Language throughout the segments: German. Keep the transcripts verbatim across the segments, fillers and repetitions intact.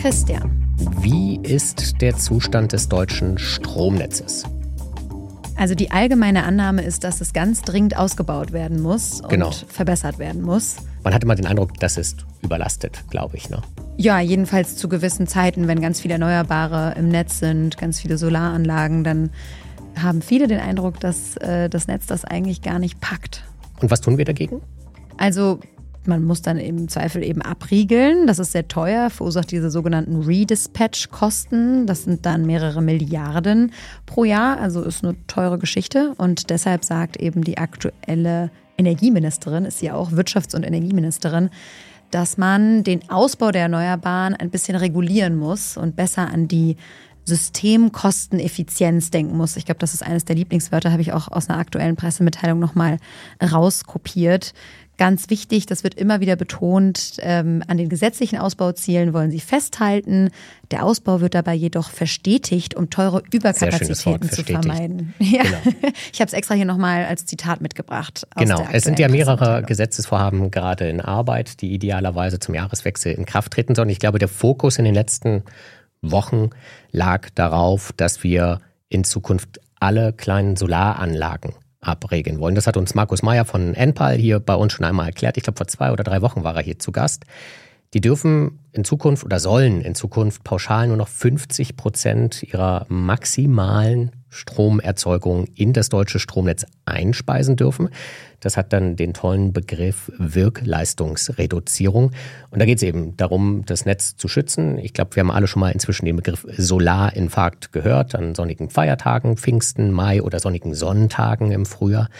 Christian. Wie ist der Zustand des deutschen Stromnetzes? Also die allgemeine Annahme ist, dass es ganz dringend ausgebaut werden muss und Genau. verbessert werden muss. Man hatte mal den Eindruck, das ist überlastet, glaube ich, ne? Ja, jedenfalls zu gewissen Zeiten, wenn ganz viele Erneuerbare im Netz sind, ganz viele Solaranlagen, dann haben viele den Eindruck, dass äh, das Netz das eigentlich gar nicht packt. Und was tun wir dagegen? Also man muss dann im Zweifel eben abriegeln. Das ist sehr teuer, verursacht diese sogenannten Redispatch-Kosten. Das sind dann mehrere Milliarden pro Jahr, also ist eine teure Geschichte. Und deshalb sagt eben die aktuelle Energieministerin, ist ja auch Wirtschafts- und Energieministerin, dass man den Ausbau der Erneuerbaren ein bisschen regulieren muss und besser an die Systemkosteneffizienz denken muss. Ich glaube, das ist eines der Lieblingswörter, habe ich auch aus einer aktuellen Pressemitteilung nochmal rauskopiert. Ganz wichtig, das wird immer wieder betont, ähm, an den gesetzlichen Ausbauzielen wollen sie festhalten. Der Ausbau wird dabei jedoch verstetigt, um teure Überkapazitäten zu vermeiden. Ja. Genau. Ich habe es extra hier nochmal als Zitat mitgebracht. Aus genau, der es sind ja mehrere Gesetzesvorhaben gerade in Arbeit, die idealerweise zum Jahreswechsel in Kraft treten sollen. Ich glaube, der Fokus in den letzten Wochen lag darauf, dass wir in Zukunft alle kleinen Solaranlagen abregeln wollen. Das hat uns Markus Meyer von Enpal hier bei uns schon einmal erklärt. Ich glaube, vor zwei oder drei Wochen war er hier zu Gast. Die dürfen in Zukunft oder sollen in Zukunft pauschal nur noch fünfzig Prozent ihrer maximalen Stromerzeugung in das deutsche Stromnetz einspeisen dürfen. Das hat dann den tollen Begriff Wirkleistungsreduzierung. Und da geht es eben darum, das Netz zu schützen. Ich glaube, wir haben alle schon mal inzwischen den Begriff Solarinfarkt gehört, an sonnigen Feiertagen, Pfingsten, Mai oder sonnigen Sonnentagen im Frühjahr.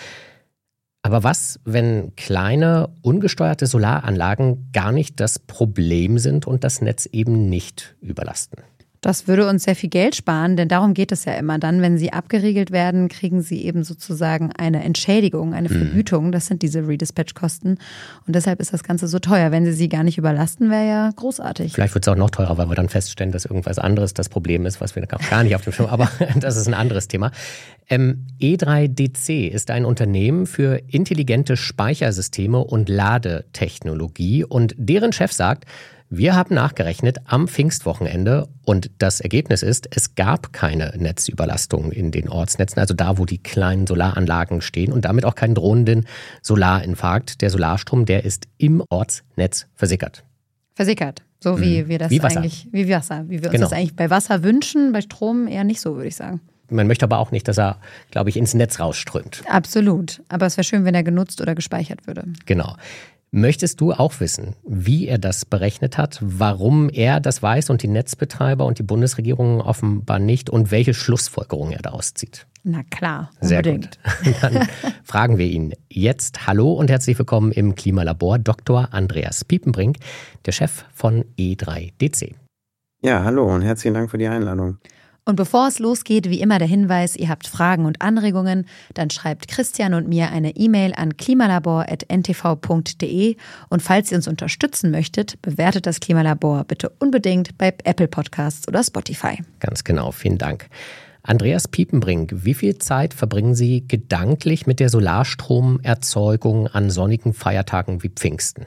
Aber was, wenn kleine, ungesteuerte Solaranlagen gar nicht das Problem sind und das Netz eben nicht überlasten? Das würde uns sehr viel Geld sparen, denn darum geht es ja immer. Dann, wenn sie abgeriegelt werden, kriegen sie eben sozusagen eine Entschädigung, eine Vergütung. Das sind diese Redispatch-Kosten. Und deshalb ist das Ganze so teuer. Wenn sie sie gar nicht überlasten, wäre ja großartig. Vielleicht wird es auch noch teurer, weil wir dann feststellen, dass irgendwas anderes das Problem ist, was wir gar nicht auf dem Schirm haben. Aber das ist ein anderes Thema. Ähm, E drei D C ist ein Unternehmen für intelligente Speichersysteme und Ladetechnologie. Und deren Chef sagt, wir haben nachgerechnet am Pfingstwochenende und das Ergebnis ist, es gab keine Netzüberlastung in den Ortsnetzen, also da, wo die kleinen Solaranlagen stehen und damit auch keinen drohenden Solarinfarkt. Der Solarstrom, der ist im Ortsnetz versickert. Versickert, so wie mhm. wir das wie Wasser. eigentlich, wie Wasser, wie wir uns genau. das eigentlich bei Wasser wünschen, bei Strom eher nicht so, würde ich sagen. Man möchte aber auch nicht, dass er, glaube ich, ins Netz rausströmt. Absolut, aber es wäre schön, wenn er genutzt oder gespeichert würde. Genau. Möchtest du auch wissen, wie er das berechnet hat, warum er das weiß und die Netzbetreiber und die Bundesregierung offenbar nicht und welche Schlussfolgerungen er daraus zieht? Na klar, Sehr unbedingt. gut. Dann fragen wir ihn jetzt. Hallo und herzlich willkommen im Klimalabor, Doktor Andreas Piepenbrink, der Chef von E drei D C. Ja, hallo und herzlichen Dank für die Einladung. Und bevor es losgeht, wie immer der Hinweis, ihr habt Fragen und Anregungen, dann schreibt Christian und mir eine E-Mail an klimalabor at n t v punkt d e und falls ihr uns unterstützen möchtet, bewertet das Klimalabor bitte unbedingt bei Apple Podcasts oder Spotify. Ganz genau, vielen Dank. Andreas Piepenbrink, wie viel Zeit verbringen Sie gedanklich mit der Solarstromerzeugung an sonnigen Feiertagen wie Pfingsten?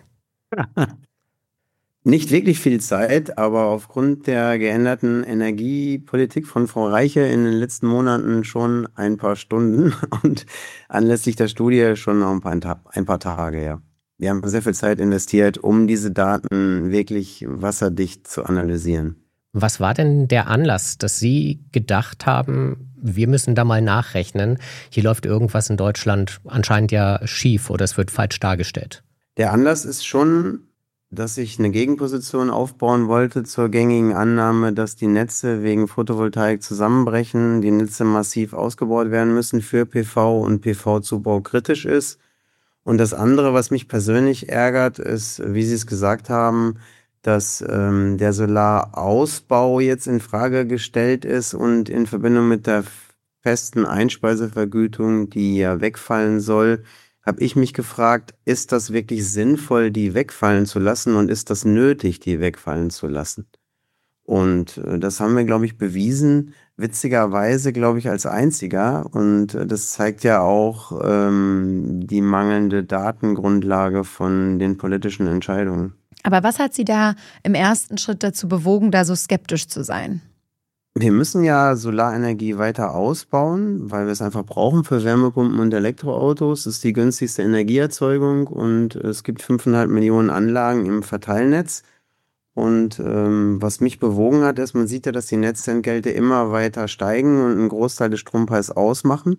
Nicht wirklich viel Zeit, aber aufgrund der geänderten Energiepolitik von Frau Reiche in den letzten Monaten schon ein paar Stunden und anlässlich der Studie schon noch ein paar, ein paar Tage, ja. Wir haben sehr viel Zeit investiert, um diese Daten wirklich wasserdicht zu analysieren. Was war denn der Anlass, dass Sie gedacht haben, wir müssen da mal nachrechnen? Hier läuft irgendwas in Deutschland anscheinend ja schief oder es wird falsch dargestellt. Der Anlass ist schon, dass ich eine Gegenposition aufbauen wollte zur gängigen Annahme, dass die Netze wegen Photovoltaik zusammenbrechen, die Netze massiv ausgebaut werden müssen für P V und P V-Zubau kritisch ist. Und das andere, was mich persönlich ärgert, ist, wie Sie es gesagt haben, dass ähm, der Solarausbau jetzt in Frage gestellt ist und in Verbindung mit der festen Einspeisevergütung, die ja wegfallen soll, habe ich mich gefragt, ist das wirklich sinnvoll, die wegfallen zu lassen und ist das nötig, die wegfallen zu lassen? Und äh, das haben wir, glaube ich, bewiesen, witzigerweise, glaube ich, als einziger. Und äh, das zeigt ja auch ähm, die mangelnde Datengrundlage von den politischen Entscheidungen. Aber was hat Sie da im ersten Schritt dazu bewogen, da so skeptisch zu sein? Wir müssen ja Solarenergie weiter ausbauen, weil wir es einfach brauchen für Wärmepumpen und Elektroautos. Das ist die günstigste Energieerzeugung und es gibt fünfeinhalb Millionen Anlagen im Verteilnetz. Und ähm, was mich bewogen hat, ist, man sieht ja, dass die Netzentgelte immer weiter steigen und einen Großteil des Strompreises ausmachen.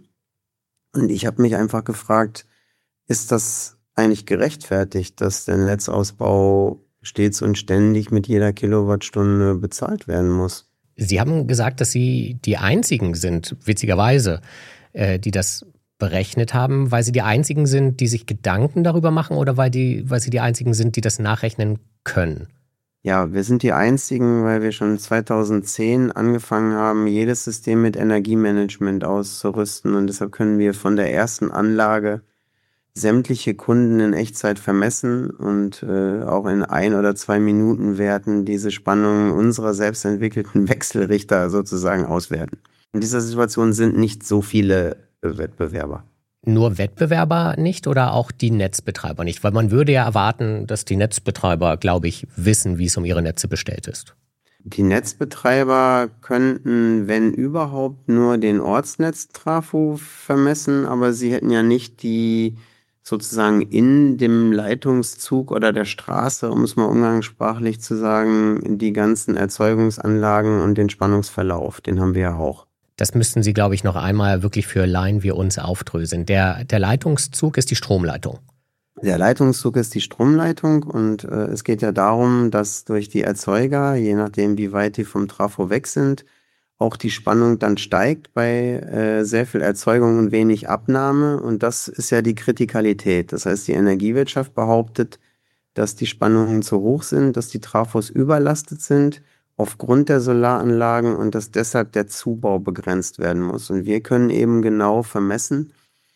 Und ich habe mich einfach gefragt, ist das eigentlich gerechtfertigt, dass der Netzausbau stets und ständig mit jeder Kilowattstunde bezahlt werden muss? Sie haben gesagt, dass Sie die Einzigen sind, witzigerweise, äh, die das berechnet haben, weil Sie die Einzigen sind, die sich Gedanken darüber machen oder weil, die, weil Sie die Einzigen sind, die das nachrechnen können? Ja, wir sind die Einzigen, weil wir schon zweitausendzehn angefangen haben, jedes System mit Energiemanagement auszurüsten. Und deshalb können wir von der ersten Anlage sämtliche Kunden in Echtzeit vermessen und äh, auch in ein oder zwei Minuten Werten diese Spannungen unserer selbst entwickelten Wechselrichter sozusagen auswerten. In dieser Situation sind nicht so viele äh, Wettbewerber. Nur Wettbewerber nicht oder auch die Netzbetreiber nicht? Weil man würde ja erwarten, dass die Netzbetreiber, glaube ich, wissen, wie es um ihre Netze bestellt ist. Die Netzbetreiber könnten, wenn überhaupt, nur den Ortsnetztrafo vermessen, aber sie hätten ja nicht die sozusagen in dem Leitungszug oder der Straße, um es mal umgangssprachlich zu sagen, die ganzen Erzeugungsanlagen und den Spannungsverlauf, den haben wir ja auch. Das müssten Sie, glaube ich, noch einmal wirklich für Laien wie uns aufdröseln. Der, der Leitungszug ist die Stromleitung. Der Leitungszug ist die Stromleitung und äh, es geht ja darum, dass durch die Erzeuger, je nachdem wie weit die vom Trafo weg sind, auch die Spannung dann steigt bei äh, sehr viel Erzeugung und wenig Abnahme. Und das ist ja die Kritikalität. Das heißt, die Energiewirtschaft behauptet, dass die Spannungen zu hoch sind, dass die Trafos überlastet sind aufgrund der Solaranlagen und dass deshalb der Zubau begrenzt werden muss. Und wir können eben genau vermessen,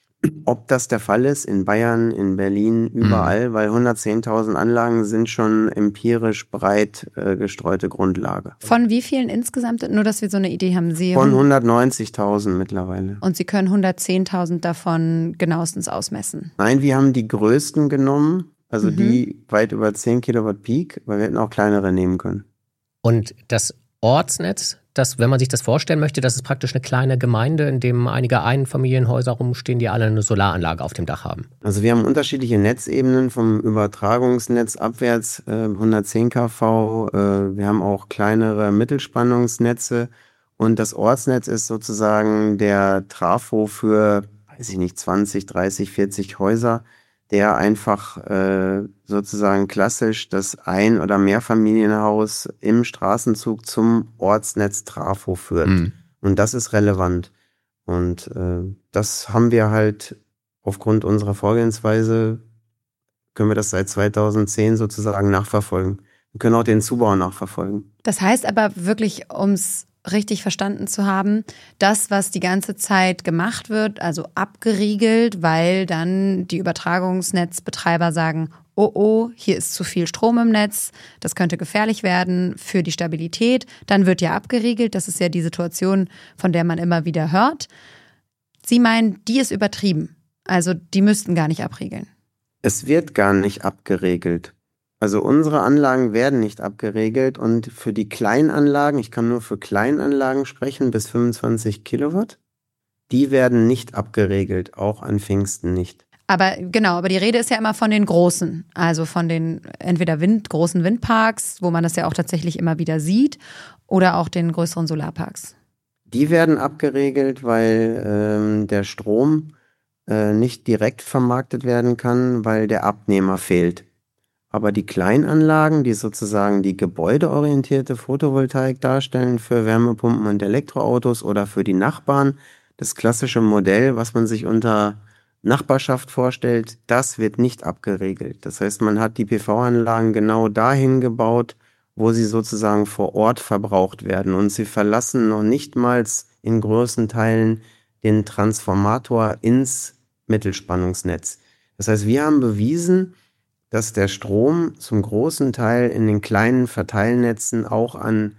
ob das der Fall ist in Bayern, in Berlin, überall, mhm. weil hundertzehntausend Anlagen sind schon empirisch breit äh, gestreute Grundlage. Von wie vielen insgesamt? Nur, dass wir so eine Idee haben. Sie Von hundertneunzigtausend mittlerweile. Und Sie können hundertzehntausend davon genauestens ausmessen? Nein, wir haben die größten genommen, also mhm. die weit über zehn Kilowatt Peak, weil wir hätten auch kleinere nehmen können. Und das Ortsnetz, das, wenn man sich das vorstellen möchte, das ist praktisch eine kleine Gemeinde, in dem einige Einfamilienhäuser rumstehen, die alle eine Solaranlage auf dem Dach haben. Also wir haben unterschiedliche Netzebenen vom Übertragungsnetz abwärts, äh, hundertzehn Kilovolt. Äh, wir haben auch kleinere Mittelspannungsnetze und das Ortsnetz ist sozusagen der Trafo für, weiß ich nicht, zwanzig, dreißig, vierzig Häuser, der einfach äh, sozusagen klassisch das Ein- oder Mehrfamilienhaus im Straßenzug zum Ortsnetz Trafo führt. Mhm. Und das ist relevant. Und äh, das haben wir halt aufgrund unserer Vorgehensweise, können wir das seit zweitausendzehn sozusagen nachverfolgen. Wir können auch den Zubau nachverfolgen. Das heißt aber wirklich, ums richtig verstanden zu haben, das, was die ganze Zeit gemacht wird, also abgeriegelt, weil dann die Übertragungsnetzbetreiber sagen, oh oh, hier ist zu viel Strom im Netz, das könnte gefährlich werden für die Stabilität, dann wird ja abgeriegelt, das ist ja die Situation, von der man immer wieder hört. Sie meinen, die ist übertrieben, also die müssten gar nicht abriegeln. Es wird gar nicht abgeregelt. Also unsere Anlagen werden nicht abgeregelt und für die Kleinanlagen, ich kann nur für Kleinanlagen sprechen, bis fünfundzwanzig Kilowatt, die werden nicht abgeregelt, auch an Pfingsten nicht. Aber genau, aber die Rede ist ja immer von den großen, also von den entweder Wind, großen Windparks, wo man das ja auch tatsächlich immer wieder sieht, oder auch den größeren Solarparks. Die werden abgeregelt, weil ähm, der Strom äh, nicht direkt vermarktet werden kann, weil der Abnehmer fehlt. Aber die Kleinanlagen, die sozusagen die gebäudeorientierte Photovoltaik darstellen für Wärmepumpen und Elektroautos oder für die Nachbarn, das klassische Modell, was man sich unter Nachbarschaft vorstellt, das wird nicht abgeregelt. Das heißt, man hat die P V-Anlagen genau dahin gebaut, wo sie sozusagen vor Ort verbraucht werden. Und sie verlassen noch nichtmals in großen Teilen den Transformator ins Mittelspannungsnetz. Das heißt, wir haben bewiesen, dass der Strom zum großen Teil in den kleinen Verteilnetzen auch an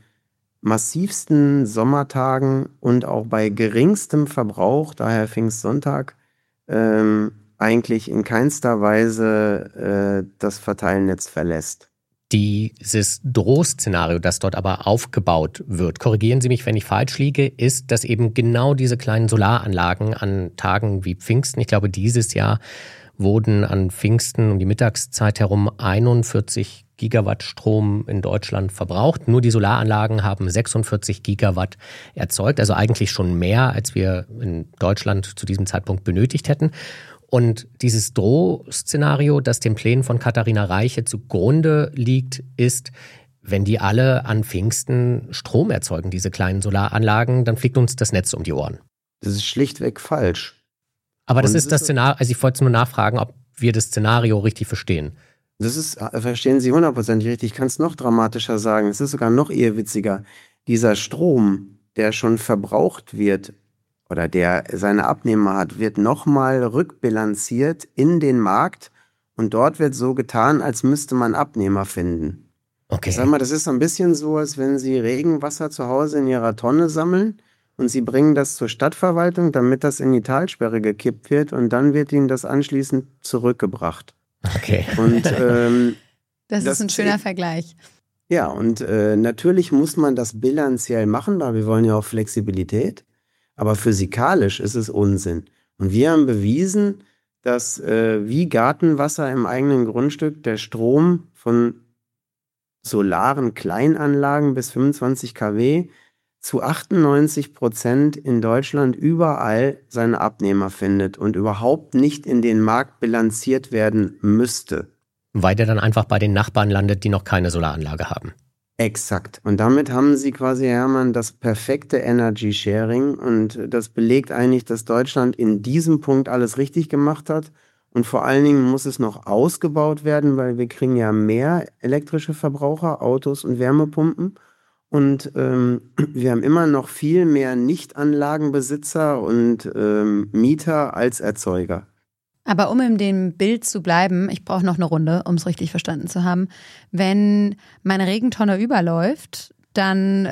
massivsten Sommertagen und auch bei geringstem Verbrauch, daher Pfingstsonntag, ähm, eigentlich in keinster Weise äh, das Verteilnetz verlässt. Dieses Drohszenario, das dort aber aufgebaut wird, korrigieren Sie mich, wenn ich falsch liege, ist, dass eben genau diese kleinen Solaranlagen an Tagen wie Pfingsten, ich glaube dieses Jahr wurden an Pfingsten um die Mittagszeit herum einundvierzig Gigawatt Strom in Deutschland verbraucht. Nur die Solaranlagen haben sechsundvierzig Gigawatt erzeugt, also eigentlich schon mehr, als wir in Deutschland zu diesem Zeitpunkt benötigt hätten. Und dieses Drohszenario, das den Plänen von Katharina Reiche zugrunde liegt, ist, wenn die alle an Pfingsten Strom erzeugen, diese kleinen Solaranlagen, dann fliegt uns das Netz um die Ohren. Das ist schlichtweg falsch. Aber das Und ist das Szenario, also ich wollte nur nachfragen, ob wir das Szenario richtig verstehen. Das ist, verstehen Sie hundertprozentig richtig. Ich kann es noch dramatischer sagen. Es ist sogar noch eher witziger. Dieser Strom, der schon verbraucht wird oder der seine Abnehmer hat, wird nochmal rückbilanziert in den Markt und dort wird so getan, als müsste man Abnehmer finden. Okay. Ich sag mal, das ist so ein bisschen so, als wenn Sie Regenwasser zu Hause in Ihrer Tonne sammeln und Sie bringen das zur Stadtverwaltung, damit das in die Talsperre gekippt wird und dann wird Ihnen das anschließend zurückgebracht. Okay. Und, ähm, das, das ist ein schöner ist, Vergleich. Ja, und äh, natürlich muss man das bilanziell machen, weil wir wollen ja auch Flexibilität. Aber physikalisch ist es Unsinn. Und wir haben bewiesen, dass äh, wie Gartenwasser im eigenen Grundstück der Strom von solaren Kleinanlagen bis fünfundzwanzig Kilowatt zu achtundneunzig Prozent in Deutschland überall seine Abnehmer findet und überhaupt nicht in den Markt bilanziert werden müsste. Weil der dann einfach bei den Nachbarn landet, die noch keine Solaranlage haben. Exakt. Und damit haben Sie quasi, Hermann, das perfekte Energy Sharing und das belegt eigentlich, dass Deutschland in diesem Punkt alles richtig gemacht hat. Und vor allen Dingen muss es noch ausgebaut werden, weil wir kriegen ja mehr elektrische Verbraucher, Autos und Wärmepumpen. Und ähm, wir haben immer noch viel mehr Nichtanlagenbesitzer und ähm, Mieter als Erzeuger. Aber um in dem Bild zu bleiben, ich brauche noch eine Runde, um es richtig verstanden zu haben. Wenn meine Regentonne überläuft, dann,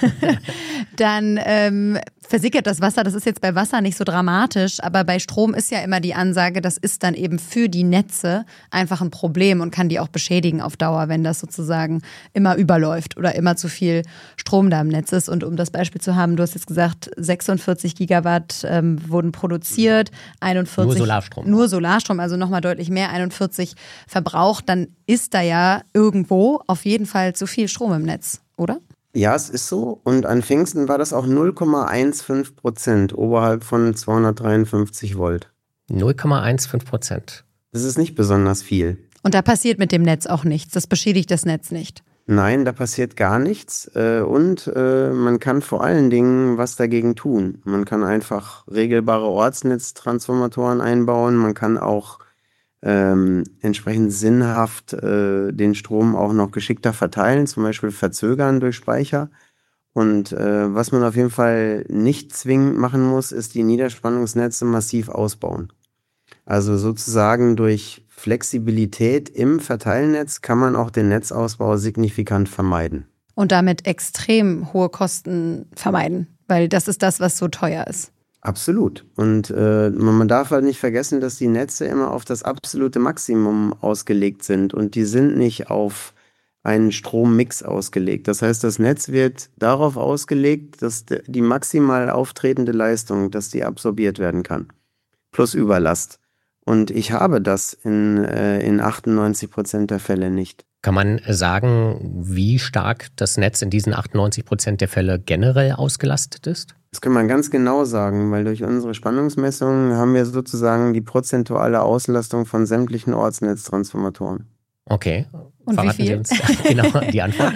dann ähm, versickert das Wasser. Das ist jetzt bei Wasser nicht so dramatisch, aber bei Strom ist ja immer die Ansage, das ist dann eben für die Netze einfach ein Problem und kann die auch beschädigen auf Dauer, wenn das sozusagen immer überläuft oder immer zu viel Strom da im Netz ist. Und um das Beispiel zu haben, du hast jetzt gesagt, sechsundvierzig Gigawatt ähm, wurden produziert, einundvierzig Nur Solarstrom. Nur Solarstrom, also nochmal deutlich mehr, einundvierzig verbraucht, dann ist da ja irgendwo auf jeden Fall zu viel Strom im Netz, oder? Ja, es ist so. Und an Pfingsten war das auch null Komma fünfzehn Prozent oberhalb von zweihundertdreiundfünfzig Volt. null Komma fünfzehn Prozent. Das ist nicht besonders viel. Und da passiert mit dem Netz auch nichts. Das beschädigt das Netz nicht. Nein, da passiert gar nichts. Und man kann vor allen Dingen was dagegen tun. Man kann einfach regelbare Ortsnetztransformatoren einbauen. Man kann auch Ähm, entsprechend sinnhaft äh, den Strom auch noch geschickter verteilen, zum Beispiel verzögern durch Speicher. Und äh, was man auf jeden Fall nicht zwingend machen muss, ist die Niederspannungsnetze massiv ausbauen. Also sozusagen durch Flexibilität im Verteilnetz kann man auch den Netzausbau signifikant vermeiden. Und damit extrem hohe Kosten vermeiden, weil das ist das, was so teuer ist. Absolut. Und äh, man darf halt nicht vergessen, dass die Netze immer auf das absolute Maximum ausgelegt sind und die sind nicht auf einen Strommix ausgelegt. Das heißt, das Netz wird darauf ausgelegt, dass die maximal auftretende Leistung, dass die absorbiert werden kann. Plus Überlast. Und ich habe das in, äh, in achtundneunzig Prozent der Fälle nicht. Kann man sagen, wie stark das Netz in diesen achtundneunzig Prozent der Fälle generell ausgelastet ist? Das kann man ganz genau sagen, weil durch unsere Spannungsmessungen haben wir sozusagen die prozentuale Auslastung von sämtlichen Ortsnetztransformatoren. Okay. Und verraten wie viel? Sie uns genau die Antwort.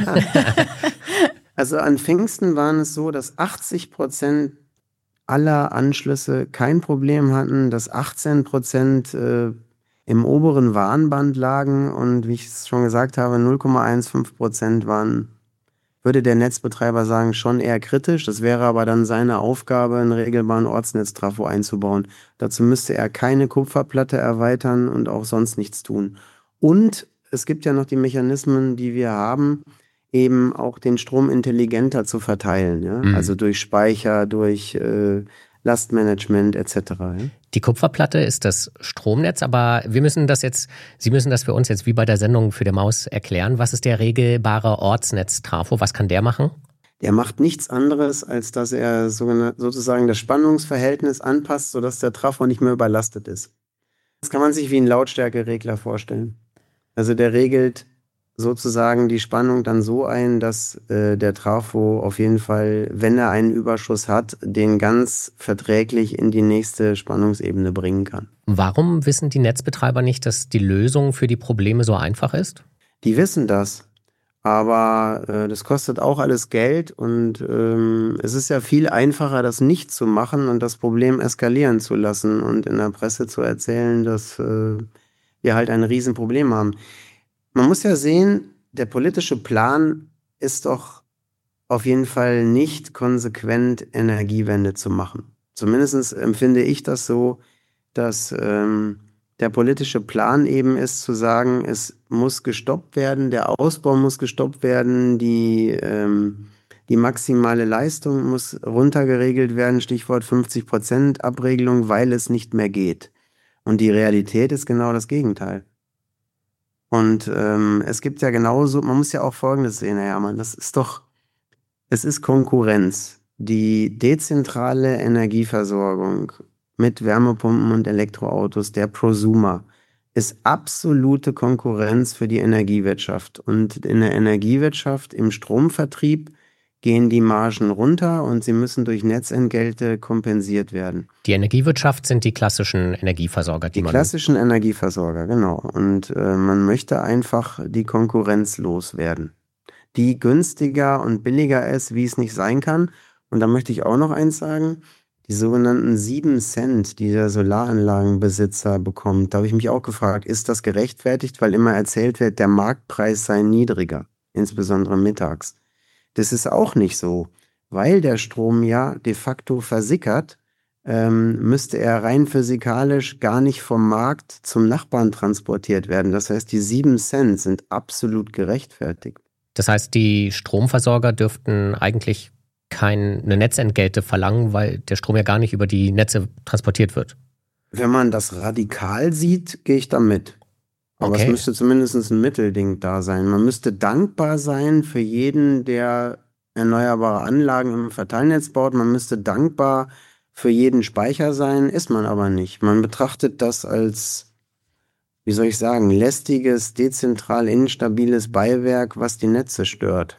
Also an Pfingsten waren es so, dass achtzig Prozent aller Anschlüsse kein Problem hatten, dass achtzehn Prozent äh, im oberen Warnband lagen und wie ich es schon gesagt habe, null Komma fünfzehn Prozent waren, würde der Netzbetreiber sagen, schon eher kritisch. Das wäre aber dann seine Aufgabe, einen regelbaren Ortsnetztrafo einzubauen. Dazu müsste er keine Kupferplatte erweitern und auch sonst nichts tun. Und es gibt ja noch die Mechanismen, die wir haben, eben auch den Strom intelligenter zu verteilen. Ja? Mhm. Also durch Speicher, durch äh, Lastmanagement et cetera. Ja? Die Kupferplatte ist das Stromnetz, aber wir müssen das jetzt, Sie müssen das für uns jetzt wie bei der Sendung für die Maus erklären. Was ist der regelbare Ortsnetz-Trafo? Was kann der machen? Der macht nichts anderes, als dass er sozusagen das Spannungsverhältnis anpasst, sodass der Trafo nicht mehr überlastet ist. Das kann man sich wie einen Lautstärkeregler vorstellen. Also der regelt sozusagen die Spannung dann so ein, dass äh, der Trafo auf jeden Fall, wenn er einen Überschuss hat, den ganz verträglich in die nächste Spannungsebene bringen kann. Warum wissen die Netzbetreiber nicht, dass die Lösung für die Probleme so einfach ist? Die wissen das, aber äh, das kostet auch alles Geld und ähm, es ist ja viel einfacher, das nicht zu machen und das Problem eskalieren zu lassen und in der Presse zu erzählen, dass äh, wir halt ein Riesenproblem haben. Man muss ja sehen, der politische Plan ist doch auf jeden Fall nicht konsequent, Energiewende zu machen. Zumindest empfinde ich das so, dass ähm, der politische Plan eben ist zu sagen, es muss gestoppt werden, der Ausbau muss gestoppt werden, die, ähm, die maximale Leistung muss runtergeregelt werden, Stichwort fünfzig Prozent Abregelung, weil es nicht mehr geht. Und die Realität ist genau das Gegenteil. Und ähm, es gibt ja genauso, man muss ja auch Folgendes sehen, Herr Herrmann, das ist doch, es ist Konkurrenz. Die dezentrale Energieversorgung mit Wärmepumpen und Elektroautos, der Prosumer, ist absolute Konkurrenz für die Energiewirtschaft. Und in der Energiewirtschaft, im Stromvertrieb, gehen die Margen runter und sie müssen durch Netzentgelte kompensiert werden. Die Energiewirtschaft sind die klassischen Energieversorger, die, die man... Die klassischen Energieversorger, genau. Und äh, man möchte einfach die Konkurrenz loswerden, die günstiger und billiger ist, wie es nicht sein kann. Und da möchte ich auch noch eins sagen, die sogenannten sieben Cent, die der Solaranlagenbesitzer bekommt, da habe ich mich auch gefragt, ist das gerechtfertigt, weil immer erzählt wird, der Marktpreis sei niedriger, insbesondere mittags. Das ist auch nicht so, weil der Strom ja de facto versickert, ähm, müsste er rein physikalisch gar nicht vom Markt zum Nachbarn transportiert werden. Das heißt, die sieben Cent sind absolut gerechtfertigt. Das heißt, die Stromversorger dürften eigentlich keine Netzentgelte verlangen, weil der Strom ja gar nicht über die Netze transportiert wird. Wenn man das radikal sieht, gehe ich da mit. Aber okay. Es müsste zumindest ein Mittelding da sein. Man müsste dankbar sein für jeden, der erneuerbare Anlagen im Verteilnetz baut. Man müsste dankbar für jeden Speicher sein, ist man aber nicht. Man betrachtet das als, wie soll ich sagen, lästiges, dezentral instabiles Beiwerk, was die Netze stört.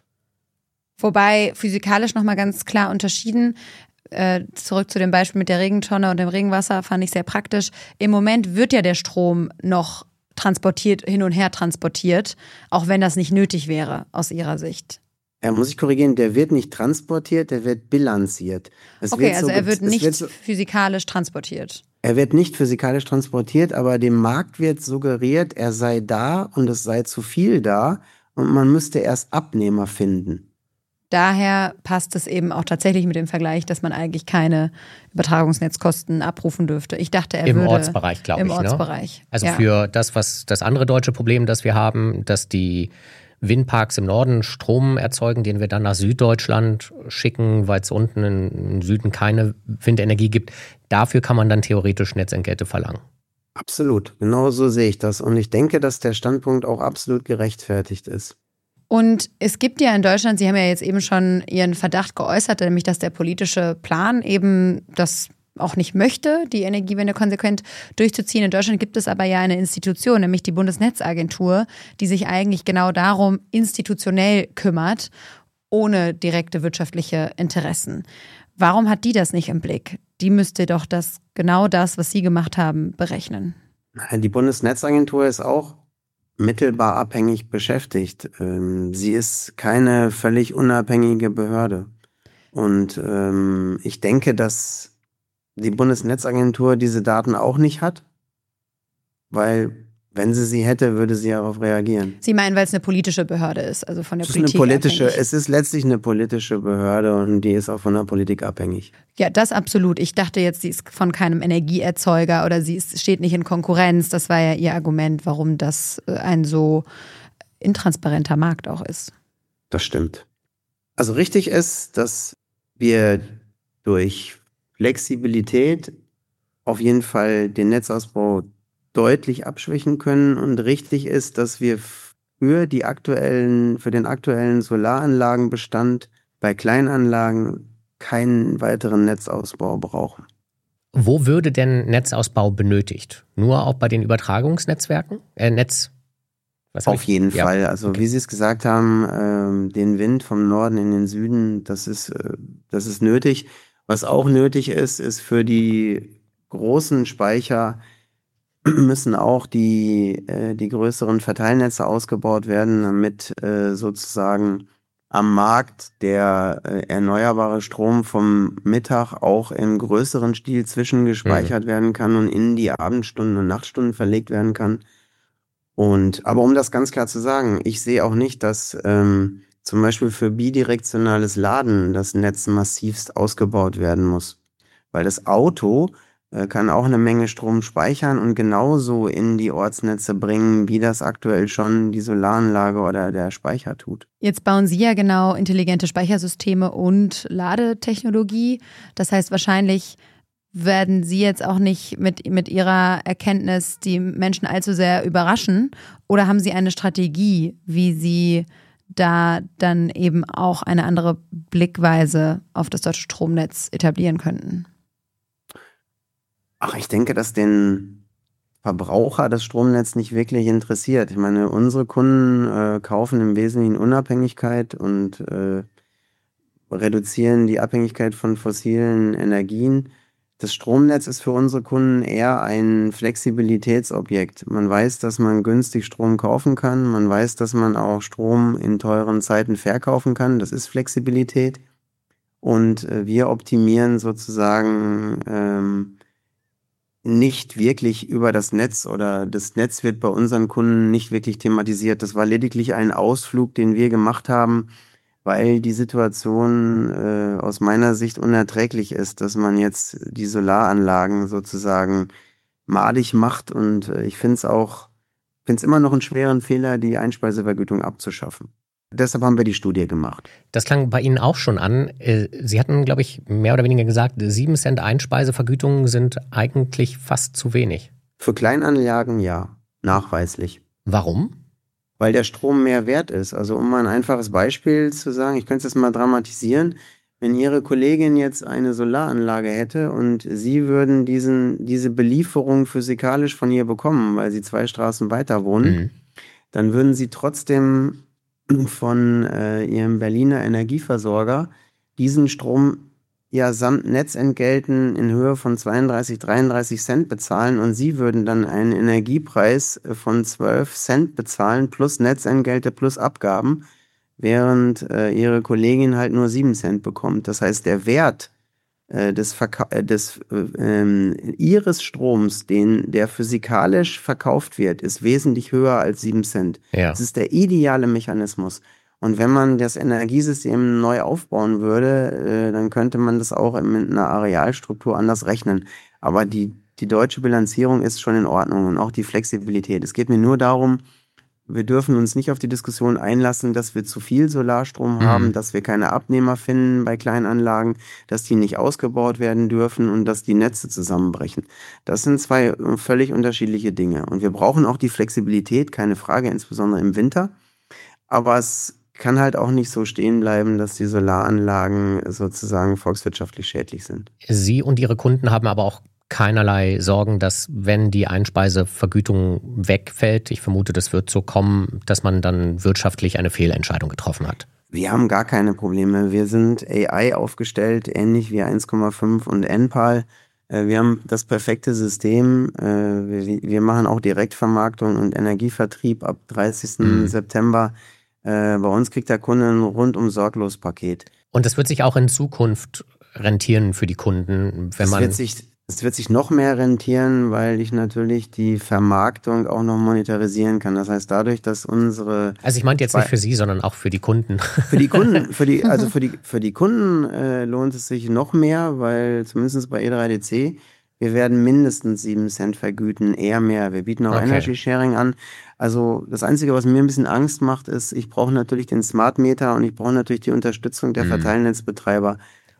Wobei physikalisch nochmal ganz klar unterschieden, äh, zurück zu dem Beispiel mit der Regentonne und dem Regenwasser, fand ich sehr praktisch. Im Moment wird ja der Strom noch transportiert, hin und her transportiert, auch wenn das nicht nötig wäre, aus Ihrer Sicht. Ja, muss ich korrigieren, der wird nicht transportiert, der wird bilanziert. Es okay, wird also so, er wird nicht wird so, physikalisch transportiert. Er wird nicht physikalisch transportiert, aber dem Markt wird suggeriert, er sei da und es sei zu viel da und man müsste erst Abnehmer finden. Daher passt es eben auch tatsächlich mit dem Vergleich, dass man eigentlich keine Übertragungsnetzkosten abrufen dürfte. Ich dachte, er Im würde... Ortsbereich, glaube ich. Im Ortsbereich. Ne? Also ja. Für das, was das andere deutsche Problem, das wir haben, dass die Windparks im Norden Strom erzeugen, den wir dann nach Süddeutschland schicken, weil es unten im Süden keine Windenergie gibt. Dafür kann man dann theoretisch Netzentgelte verlangen. Absolut, genau so sehe ich das. Und ich denke, dass der Standpunkt auch absolut gerechtfertigt ist. Und es gibt ja in Deutschland, Sie haben ja jetzt eben schon Ihren Verdacht geäußert, nämlich dass der politische Plan eben das auch nicht möchte, die Energiewende konsequent durchzuziehen. In Deutschland gibt es aber ja eine Institution, nämlich die Bundesnetzagentur, die sich eigentlich genau darum institutionell kümmert, ohne direkte wirtschaftliche Interessen. Warum hat die das nicht im Blick? Die müsste doch das genau das, was Sie gemacht haben, berechnen. Die Bundesnetzagentur ist auch mittelbar abhängig beschäftigt. Sie ist keine völlig unabhängige Behörde. Und ähm, ich denke, dass die Bundesnetzagentur diese Daten auch nicht hat, weil wenn sie sie hätte, würde sie darauf reagieren. Sie meinen, weil es eine politische Behörde ist, also von der es ist Politik eine politische, abhängig. Es ist letztlich eine politische Behörde und die ist auch von der Politik abhängig. Ja, das absolut. Ich dachte jetzt, sie ist von keinem Energieerzeuger oder sie ist, steht nicht in Konkurrenz. Das war ja ihr Argument, warum das ein so intransparenter Markt auch ist. Das stimmt. Also richtig ist, dass wir durch Flexibilität auf jeden Fall den Netzausbau deutlich abschwächen können und richtig ist, dass wir für die aktuellen, für den aktuellen Solaranlagenbestand bei Kleinanlagen keinen weiteren Netzausbau brauchen. Wo würde denn Netzausbau benötigt? Nur auch bei den Übertragungsnetzwerken? Äh, Netz? Was Auf ich? jeden ja. Fall. Also okay. wie Sie es gesagt haben, ähm, den Wind vom Norden in den Süden, das ist, äh, das ist nötig. Was auch nötig ist, ist für die großen Speicher müssen auch die, äh, die größeren Verteilnetze ausgebaut werden, damit äh, sozusagen am Markt der äh, erneuerbare Strom vom Mittag auch im größeren Stil zwischengespeichert mhm. werden kann und in die Abendstunden und Nachtstunden verlegt werden kann. Und aber um das ganz klar zu sagen, ich sehe auch nicht, dass ähm, zum Beispiel für bidirektionales Laden das Netz massivst ausgebaut werden muss, weil das Auto äh, kann auch eine Menge Strom speichern und genauso in die Ortsnetze bringen, wie das aktuell schon die Solaranlage oder der Speicher tut. Jetzt bauen Sie ja genau intelligente Speichersysteme und Ladetechnologie. Das heißt, wahrscheinlich werden Sie jetzt auch nicht mit, mit Ihrer Erkenntnis die Menschen allzu sehr überraschen? Oder haben Sie eine Strategie, wie Sie da dann eben auch eine andere Blickweise auf das deutsche Stromnetz etablieren könnten? Ach, ich denke, dass den Verbraucher das Stromnetz nicht wirklich interessiert. Ich meine, unsere Kunden äh, kaufen im Wesentlichen Unabhängigkeit und äh, reduzieren die Abhängigkeit von fossilen Energien. Das Stromnetz ist für unsere Kunden eher ein Flexibilitätsobjekt. Man weiß, dass man günstig Strom kaufen kann. Man weiß, dass man auch Strom in teuren Zeiten verkaufen kann. Das ist Flexibilität. Und äh, wir optimieren sozusagen ähm, nicht wirklich über das Netz oder das Netz wird bei unseren Kunden nicht wirklich thematisiert. Das war lediglich ein Ausflug, den wir gemacht haben, weil die Situation äh, aus meiner Sicht unerträglich ist, dass man jetzt die Solaranlagen sozusagen madig macht und äh, ich finde es auch, finde es immer noch einen schweren Fehler, die Einspeisevergütung abzuschaffen. Deshalb haben wir die Studie gemacht. Das klang bei Ihnen auch schon an. Sie hatten, glaube ich, mehr oder weniger gesagt, sieben Cent Einspeisevergütungen sind eigentlich fast zu wenig. Für Kleinanlagen ja, nachweislich. Warum? Weil der Strom mehr wert ist. Also um mal ein einfaches Beispiel zu sagen, ich könnte es jetzt mal dramatisieren. Wenn Ihre Kollegin jetzt eine Solaranlage hätte und Sie würden diesen, diese Belieferung physikalisch von ihr bekommen, weil Sie zwei Straßen weiter wohnen, mhm. dann würden Sie trotzdem von äh, Ihrem Berliner Energieversorger diesen Strom ja samt Netzentgelten in Höhe von zweiunddreißig, dreiunddreißig Cent bezahlen und Sie würden dann einen Energiepreis von zwölf Cent bezahlen plus Netzentgelte plus Abgaben, während äh, Ihre Kollegin halt nur sieben Cent bekommt. Das heißt, der Wert äh, des, Verka- äh, des äh, Ihres Stroms, den der physikalisch verkauft wird, ist wesentlich höher als sieben Cent. Ja. Das ist der ideale Mechanismus. Und wenn man das Energiesystem neu aufbauen würde, äh, dann könnte man das auch mit einer Arealstruktur anders rechnen. Aber die, die deutsche Bilanzierung ist schon in Ordnung und auch die Flexibilität. Es geht mir nur darum, wir dürfen uns nicht auf die Diskussion einlassen, dass wir zu viel Solarstrom mhm. haben, dass wir keine Abnehmer finden bei Kleinanlagen, dass die nicht ausgebaut werden dürfen und dass die Netze zusammenbrechen. Das sind zwei völlig unterschiedliche Dinge. Und wir brauchen auch die Flexibilität, keine Frage, insbesondere im Winter. Aber es kann halt auch nicht so stehen bleiben, dass die Solaranlagen sozusagen volkswirtschaftlich schädlich sind. Sie und Ihre Kunden haben aber auch keinerlei Sorgen, dass wenn die Einspeisevergütung wegfällt, ich vermute, das wird so kommen, dass man dann wirtschaftlich eine Fehlentscheidung getroffen hat. Wir haben gar keine Probleme. Wir sind A I aufgestellt, ähnlich wie eins Komma fünf und N P A L. Wir haben das perfekte System. Wir machen auch Direktvermarktung und Energievertrieb ab dreißigsten Mhm. September. Bei uns kriegt der Kunde ein rundum sorglos Paket. Und das wird sich auch in Zukunft rentieren für die Kunden, wenn man... Es wird sich, es wird sich noch mehr rentieren, weil ich natürlich die Vermarktung auch noch monetarisieren kann. Das heißt, dadurch, dass unsere... Also ich meinte jetzt nicht für Sie, sondern auch für die Kunden. Für die Kunden, für die, also für die, für die Kunden äh, lohnt es sich noch mehr, weil zumindest bei E drei D C, wir werden mindestens sieben Cent vergüten, eher mehr. Wir bieten auch okay. Energy Sharing an. Also das Einzige, was mir ein bisschen Angst macht, ist, ich brauche natürlich den Smart Meter und ich brauche natürlich die Unterstützung der mhm. Verteilnetzbetreiber.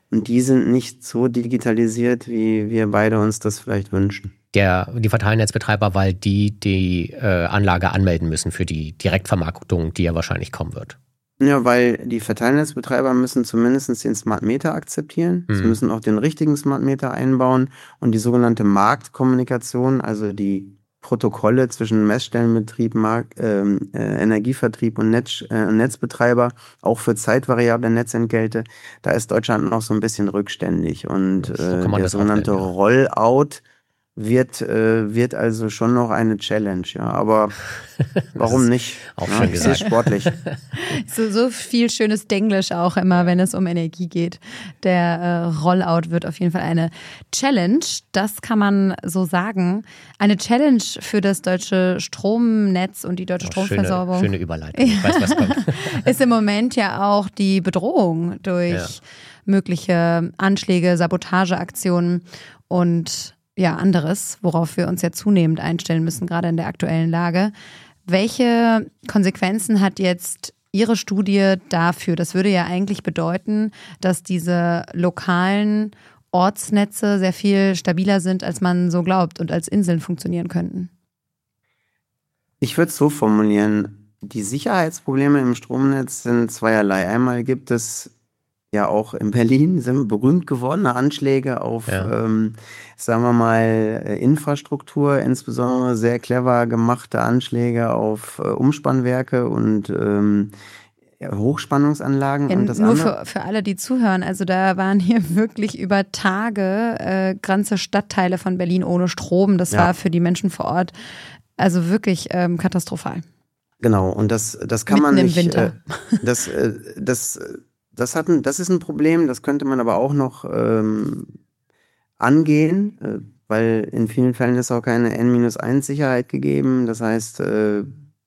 Und die sind nicht so digitalisiert, wie wir beide uns das vielleicht wünschen. Der, die Verteilnetzbetreiber, weil die die äh, Anlage anmelden müssen für die Direktvermarktung, die ja wahrscheinlich kommen wird. Ja, weil die Verteilnetzbetreiber müssen zumindest den Smart Meter akzeptieren. Mhm. Sie müssen auch den richtigen Smart Meter einbauen und die sogenannte Marktkommunikation, also die Protokolle zwischen Messstellenbetrieb, Markt, äh, äh, Energievertrieb und Netz, äh, Netzbetreiber, auch für zeitvariable Netzentgelte, da ist Deutschland noch so ein bisschen rückständig. Und äh, der sogenannte ja. Rollout wird, äh, wird also schon noch eine Challenge, ja. Aber warum nicht? Auch ja, schön gesagt. Sehr sportlich. So, so viel schönes Denglisch auch immer, wenn es um Energie geht. Der äh, Rollout wird auf jeden Fall eine Challenge, das kann man so sagen. Eine Challenge für das deutsche Stromnetz und die deutsche oh, Stromversorgung. Schöne, schöne Überleitung, ich weiß, was kommt. Ist im Moment ja auch die Bedrohung durch ja. mögliche Anschläge, Sabotageaktionen und ja, anderes, worauf wir uns ja zunehmend einstellen müssen, gerade in der aktuellen Lage. Welche Konsequenzen hat jetzt Ihre Studie dafür? Das würde ja eigentlich bedeuten, dass diese lokalen Ortsnetze sehr viel stabiler sind, als man so glaubt und als Inseln funktionieren könnten. Ich würde es so formulieren, die Sicherheitsprobleme im Stromnetz sind zweierlei. Einmal gibt es ja auch in Berlin sind berühmt gewordene Anschläge auf, ja. ähm, sagen wir mal, Infrastruktur, insbesondere sehr clever gemachte Anschläge auf äh, Umspannwerke und ähm, ja, Hochspannungsanlagen. Ja, und das nur andere, für, für alle, die zuhören, also da waren hier wirklich über Tage äh, ganze Stadtteile von Berlin ohne Strom. Das ja. war für die Menschen vor Ort also wirklich ähm, katastrophal. Genau, und das, das kann Mitten man nicht. Im Winter. Äh, das, äh, das Das, hat ein, das ist ein Problem, das könnte man aber auch noch ähm, angehen, äh, weil in vielen Fällen ist auch keine N minus eins Sicherheit gegeben. Das heißt, äh,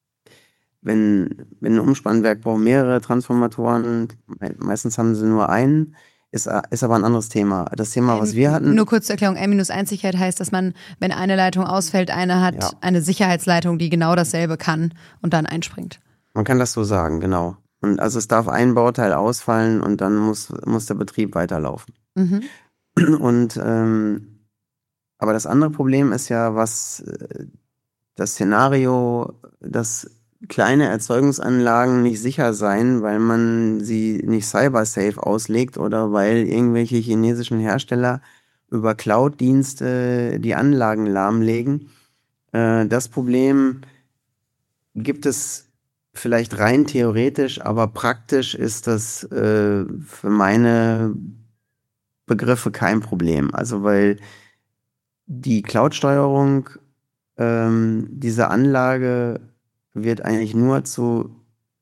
wenn, wenn ein Umspannwerk braucht mehrere Transformatoren, meistens haben sie nur einen, ist, ist aber ein anderes Thema. Das Thema, was wir hatten... Nur kurz zur Erklärung, N minus eins Sicherheit heißt, dass man, wenn eine Leitung ausfällt, eine hat ja. eine Sicherheitsleitung, die genau dasselbe kann und dann einspringt. Man kann das so sagen, genau. Und also es darf ein Bauteil ausfallen und dann muss, muss der Betrieb weiterlaufen. Mhm. Und ähm, aber das andere Problem ist ja, was äh, das Szenario, dass kleine Erzeugungsanlagen nicht sicher seien, weil man sie nicht cyber-safe auslegt oder weil irgendwelche chinesischen Hersteller über Cloud-Dienste die Anlagen lahmlegen. Äh, das Problem gibt es vielleicht rein theoretisch, aber praktisch ist das äh, für meine Begriffe kein Problem. Also weil die Cloud-Steuerung ähm, dieser Anlage wird eigentlich nur zu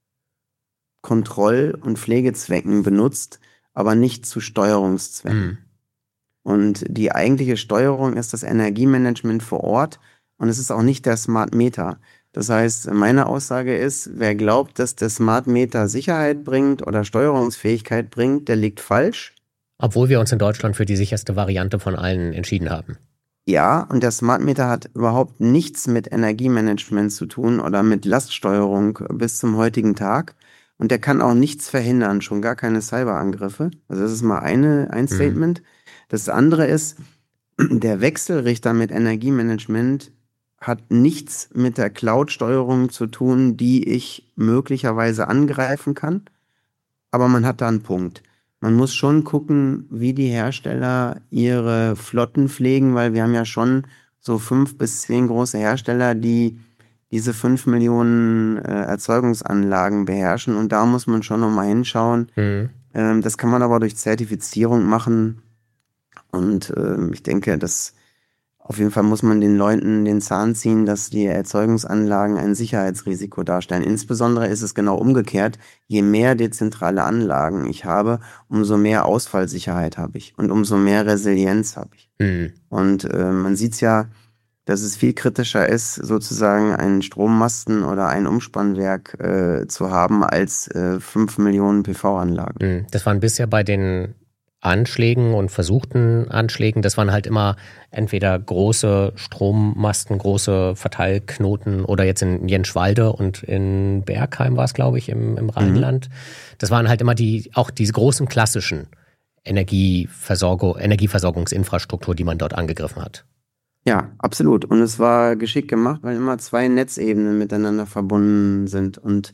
Kontroll- und Pflegezwecken benutzt, aber nicht zu Steuerungszwecken. Mhm. Und die eigentliche Steuerung ist das Energiemanagement vor Ort und es ist auch nicht der Smart Meter. Das heißt, meine Aussage ist, wer glaubt, dass der Smart Meter Sicherheit bringt oder Steuerungsfähigkeit bringt, der liegt falsch. Obwohl wir uns in Deutschland für die sicherste Variante von allen entschieden haben. Ja, und der Smart Meter hat überhaupt nichts mit Energiemanagement zu tun oder mit Laststeuerung bis zum heutigen Tag. Und der kann auch nichts verhindern, schon gar keine Cyberangriffe. Also das ist mal eine, ein Statement. Mhm. Das andere ist, der Wechselrichter mit Energiemanagement hat nichts mit der Cloud-Steuerung zu tun, die ich möglicherweise angreifen kann. Aber man hat da einen Punkt. Man muss schon gucken, wie die Hersteller ihre Flotten pflegen, weil wir haben ja schon so fünf bis zehn große Hersteller, die diese fünf Millionen äh, Erzeugungsanlagen beherrschen. Und da muss man schon nochmal hinschauen. Mhm. Ähm, das kann man aber durch Zertifizierung machen. Und äh, ich denke, dass auf jeden Fall muss man den Leuten den Zahn ziehen, dass die Erzeugungsanlagen ein Sicherheitsrisiko darstellen. Insbesondere ist es genau umgekehrt. Je mehr dezentrale Anlagen ich habe, umso mehr Ausfallsicherheit habe ich und umso mehr Resilienz habe ich. Mhm. Und äh, man sieht es ja, dass es viel kritischer ist, sozusagen einen Strommasten oder ein Umspannwerk äh, zu haben, als äh, fünf Millionen P V-Anlagen. Mhm. Das waren bisher bei den Anschlägen und versuchten Anschlägen, das waren halt immer entweder große Strommasten, große Verteilknoten oder jetzt in Jenschwalde und in Bergheim war es, glaube ich, im, im Rheinland. Mhm. Das waren halt immer die, auch diese großen klassischen Energieversorgung, Energieversorgungsinfrastruktur, die man dort angegriffen hat. Ja, absolut. Und es war geschickt gemacht, weil immer zwei Netzebenen miteinander verbunden sind. Und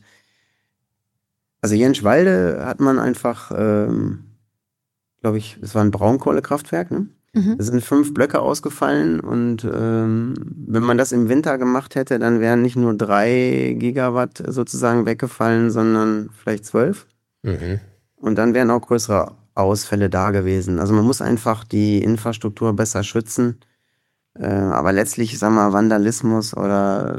also hier in Schwalde hat man einfach, ähm, glaube ich, es war ein Braunkohlekraftwerk, ne? Mhm. Es sind fünf Blöcke ausgefallen und ähm, wenn man das im Winter gemacht hätte, dann wären nicht nur drei Gigawatt sozusagen weggefallen, sondern vielleicht zwölf. Mhm. Und dann wären auch größere Ausfälle da gewesen. Also man muss einfach die Infrastruktur besser schützen. Äh, aber letztlich, sagen wir, Vandalismus oder,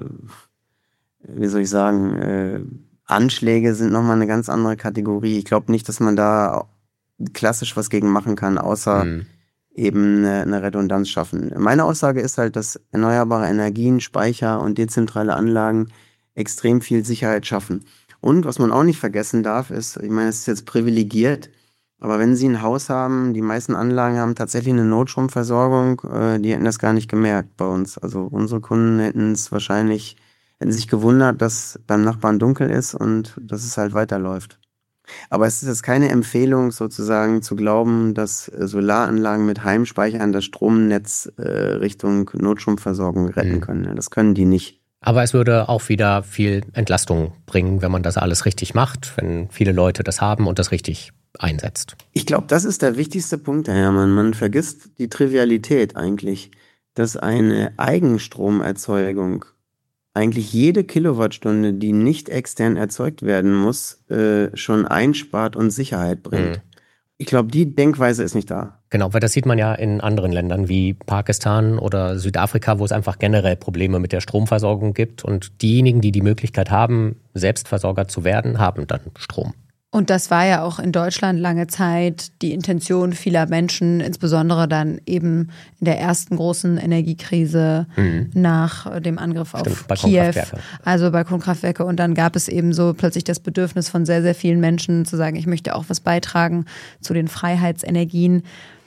wie soll ich sagen, äh, Anschläge sind nochmal eine ganz andere Kategorie. Ich glaube nicht, dass man da klassisch was gegen machen kann, außer mhm. eben eine, eine Redundanz schaffen. Meine Aussage ist halt, dass erneuerbare Energien, Speicher und dezentrale Anlagen extrem viel Sicherheit schaffen. Und was man auch nicht vergessen darf, ist, ich meine, es ist jetzt privilegiert, aber wenn Sie ein Haus haben, die meisten Anlagen haben tatsächlich eine Notstromversorgung, äh, die hätten das gar nicht gemerkt bei uns. Also unsere Kunden hätten es wahrscheinlich, hätten sich gewundert, dass beim Nachbarn dunkel ist und dass es halt weiterläuft. Aber es ist jetzt keine Empfehlung sozusagen zu glauben, dass Solaranlagen mit Heimspeichern das Stromnetz äh, Richtung Notstromversorgung retten mhm. können. Das können die nicht. Aber es würde auch wieder viel Entlastung bringen, wenn man das alles richtig macht, wenn viele Leute das haben und das richtig einsetzt. Ich glaube, das ist der wichtigste Punkt, Herr Herrmann. Man vergisst die Trivialität eigentlich, dass eine Eigenstromerzeugung eigentlich jede Kilowattstunde, die nicht extern erzeugt werden muss, äh, schon einspart und Sicherheit bringt. Mhm. Ich glaube, die Denkweise ist nicht da. Genau, weil das sieht man ja in anderen Ländern wie Pakistan oder Südafrika, wo es einfach generell Probleme mit der Stromversorgung gibt. Und diejenigen, die die Möglichkeit haben, Selbstversorger zu werden, haben dann Strom. Und das war ja auch in Deutschland lange Zeit die Intention vieler Menschen, insbesondere dann eben in der ersten großen Energiekrise mhm. nach dem Angriff auf Stimmt, Kiew, also Balkonkraftwerke. Und dann gab es eben so plötzlich das Bedürfnis von sehr, sehr vielen Menschen zu sagen, ich möchte auch was beitragen zu den Freiheitsenergien.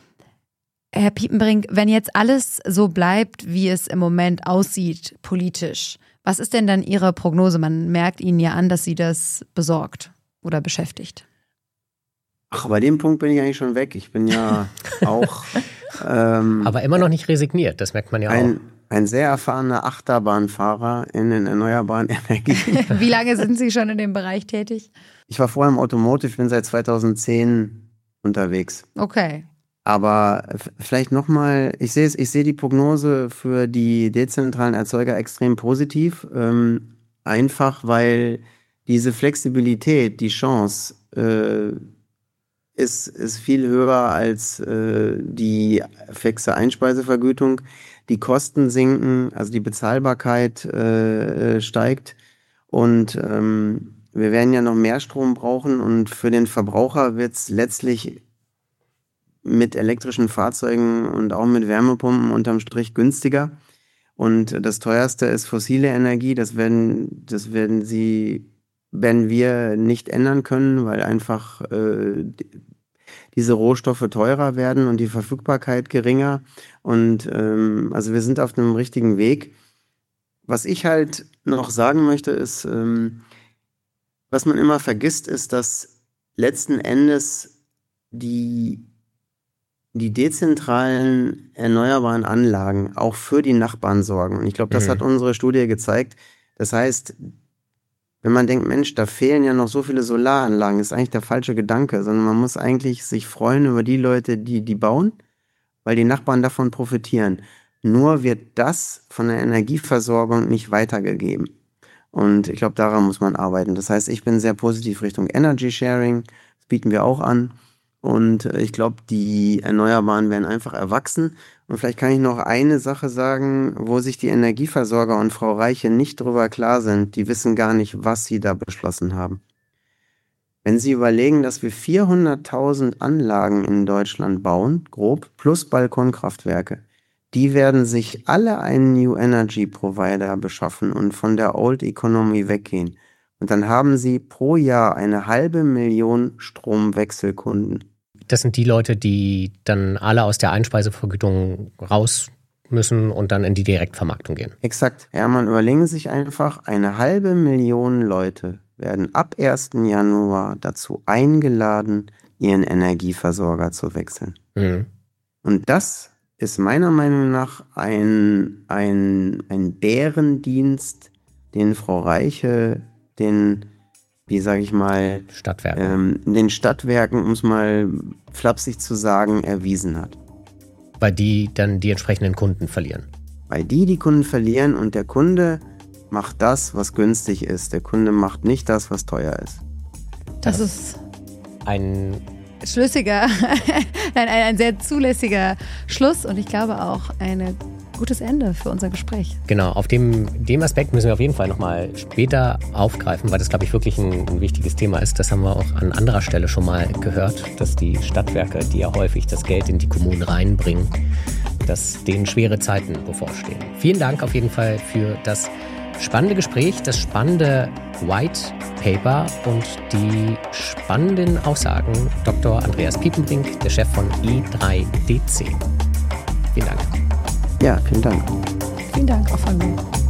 Herr Piepenbrink, wenn jetzt alles so bleibt, wie es im Moment aussieht, politisch, was ist denn dann Ihre Prognose? Man merkt Ihnen ja an, dass Sie das besorgt oder beschäftigt. Ach, bei dem Punkt bin ich eigentlich schon weg. Ich bin ja auch... Ähm, Aber immer noch nicht resigniert, das merkt man ja ein, auch. Ein sehr erfahrener Achterbahnfahrer in den erneuerbaren Energien. Wie lange sind Sie schon in dem Bereich tätig? Ich war vorher im Automotive, bin seit zweitausendzehn unterwegs. Okay. Aber vielleicht nochmal, ich sehe ich sehe die Prognose für die dezentralen Erzeuger extrem positiv. Ähm, einfach, weil diese Flexibilität, die Chance, äh, ist, ist viel höher als äh, die fixe Einspeisevergütung. Die Kosten sinken, also die Bezahlbarkeit äh, steigt. Und ähm, wir werden ja noch mehr Strom brauchen. Und für den Verbraucher wird es letztlich mit elektrischen Fahrzeugen und auch mit Wärmepumpen unterm Strich günstiger. Und das teuerste ist fossile Energie. Das werden, das werden sie, werden wir nicht ändern können, weil einfach äh, diese Rohstoffe teurer werden und die Verfügbarkeit geringer. Und ähm, also wir sind auf einem richtigen Weg. Was ich halt noch sagen möchte, ist, ähm, was man immer vergisst, ist, dass letzten Endes die die dezentralen erneuerbaren Anlagen auch für die Nachbarn sorgen. Und ich glaube, das mhm. hat unsere Studie gezeigt. Das heißt, wenn man denkt, Mensch, da fehlen ja noch so viele Solaranlagen, ist eigentlich der falsche Gedanke, sondern man muss eigentlich sich freuen über die Leute, die die bauen, weil die Nachbarn davon profitieren. Nur wird das von der Energieversorgung nicht weitergegeben. Und ich glaube, daran muss man arbeiten. Das heißt, ich bin sehr positiv Richtung Energy Sharing. Das bieten wir auch an. Und ich glaube, die Erneuerbaren werden einfach erwachsen. Und vielleicht kann ich noch eine Sache sagen, wo sich die Energieversorger und Frau Reiche nicht drüber klar sind. Die wissen gar nicht, was sie da beschlossen haben. Wenn Sie überlegen, dass wir vierhunderttausend Anlagen in Deutschland bauen, grob, plus Balkonkraftwerke, die werden sich alle einen New Energy Provider beschaffen und von der Old Economy weggehen. Und dann haben Sie pro Jahr eine halbe Million Stromwechselkunden. Das sind die Leute, die dann alle aus der Einspeisevergütung raus müssen und dann in die Direktvermarktung gehen. Exakt. Ja, man überlegen sich einfach, eine halbe Million Leute werden ab ersten Januar dazu eingeladen, ihren Energieversorger zu wechseln. Mhm. Und das ist meiner Meinung nach ein, ein, ein Bärendienst, den Frau Reiche den, wie sage ich mal, Stadtwerken. Ähm, den Stadtwerken, um es mal flapsig zu sagen, erwiesen hat. Weil die dann die entsprechenden Kunden verlieren. Weil die die Kunden verlieren und der Kunde macht das, was günstig ist. Der Kunde macht nicht das, was teuer ist. Das, das ist ein schlüssiger, ein, ein sehr zulässiger Schluss und ich glaube auch ein gutes Ende für unser Gespräch. Genau, auf dem, dem Aspekt müssen wir auf jeden Fall nochmal später aufgreifen, weil das, glaube ich, wirklich ein, ein wichtiges Thema ist. Das haben wir auch an anderer Stelle schon mal gehört, dass die Stadtwerke, die ja häufig das Geld in die Kommunen reinbringen, dass denen schwere Zeiten bevorstehen. Vielen Dank auf jeden Fall für das spannende Gespräch, das spannende White Paper und die spannenden Aussagen Doktor Andreas Piepenbrink, der Chef von E drei D C. Vielen Dank. Ja, vielen Dank. Vielen Dank auch von mir.